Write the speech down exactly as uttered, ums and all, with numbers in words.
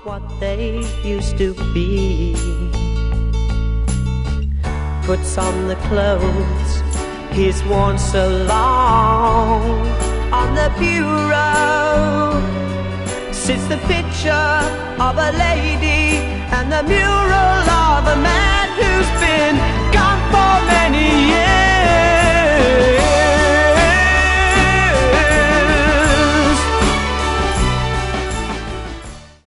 what they used to be. Puts on the clothes he's worn so long. On the bureau sits the picture of a lady, and the mural